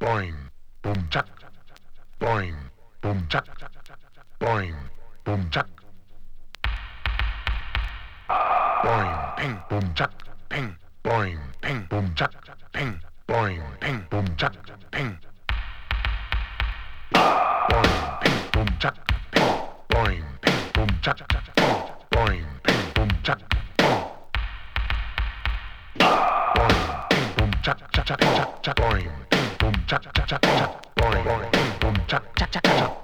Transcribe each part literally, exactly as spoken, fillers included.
boing, boom chuck, boing, boom chuck, boing, boom chuck, boing, ping, boom chuck, ping, boing, ping, boom chuck, ping, boing, ping, boom chuck, ping, boing, ping, boom chuck, ping, boing, ping, boom chuck, ping, boing, ping, boom chuck, ping, boing, ping, boom chuck, chuck, chuck, chuck, chuck, boing, ping, boom chuck, chuck, chuck, chuck, boing, ping, boom chuck, chuck, chuck, chuck,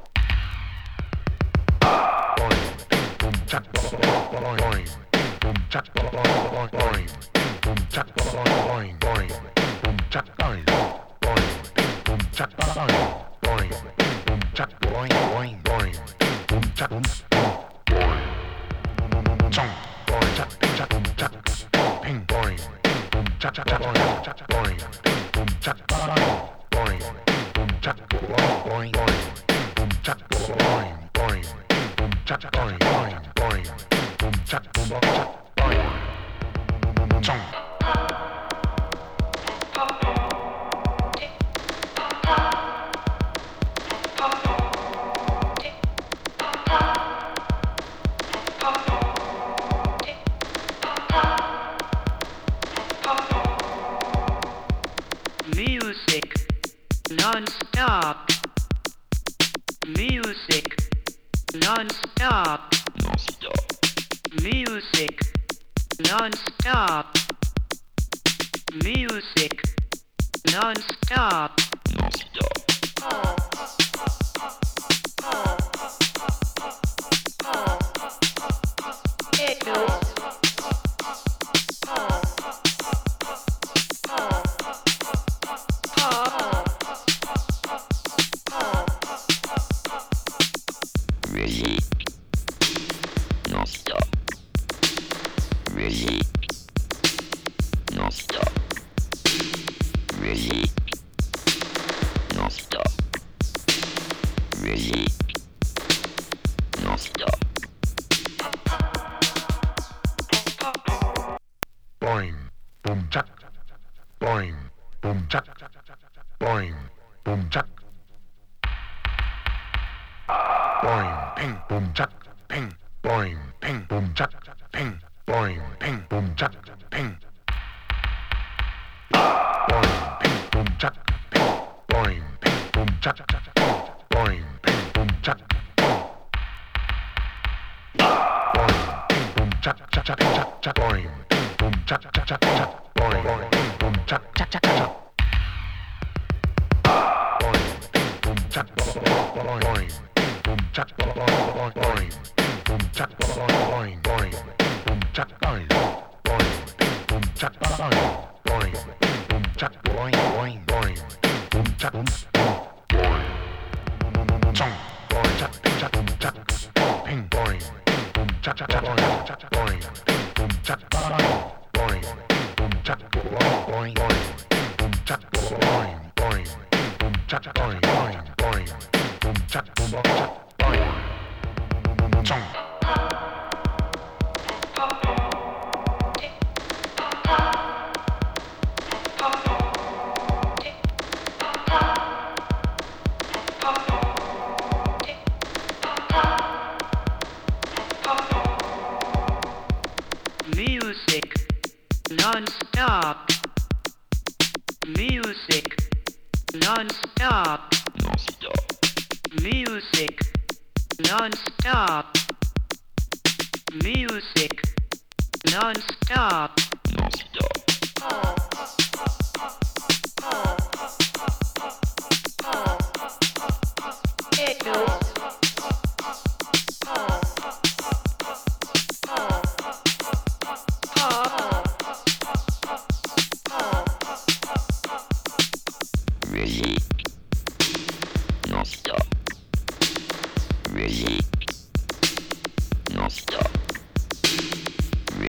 boing, ping, boom chuck, boing, boing, ping, boom chuck, boing, boing, ping, boom chuck, boing, boing, ping, boom chuck, boing, boing, ping, boom chuck, boing, boing, ping, boom chuck, boing, boing, boing, ping, boom chuck, boom, boing, chong, boing, chuck, chuck, boom chuck, ping, boing, ping, boom chuck, chuck, boing, chuck, boing, ping, boom chuck, boing, boing, ping, boom chuck, boing, boing, boing, ping, boom chuck, boing, boing, ping, boom chuck, boing, boing, boing, ping, boom chuck, boom, chuck, boing, chong. Music non-stop. Music non-stop. Non-stop. Music non-stop. Music non-stop. Non-stop. Echoes. Boing, boom chuck, boing, boom chuck, boing, boom chuck, boing, ping, boom chuck, ping, boing, ping, boom chuck, ping, boing, ping, boom chuck, ping, boing, ping, boom chuck, ping, boing, ping, boom chuck, ping, boing, ping, boom chuck, ping, boing, ping, boom chuck, chuck, chuck, chuck, chuck, boing, ping, boom chuck, chuck, chuck, chuck, boing, ping, boom chuck, chuck, chuck, chuck, boing, ping, boom chuck, boing, ping, boom chuck, boing, boing, ping, boom chuck, boing, boing, ping, boom chuck, boing, boing, ping, boom chuck, boing, boing, ping, boom chuck, boing, boing, boing, ping, boom chuck, boom, boing, chong, boing, chuck, chuck, boom chuck, ping, boing, ping, boom chuck, chuck, boing, chuck, boing, ping, boom chuck, boing, boing, ping, boom chuck, boing, boing, boing, ping, boom chuck, boing, boing, ping, boom chuck, boing, boing, boing, ping, boom chuck, boom, chuck, boing, chong. Music non-stop. Music non-stop. Non-stop. Music non-stop. Music non-stop. Non-stop. Echoes. Really?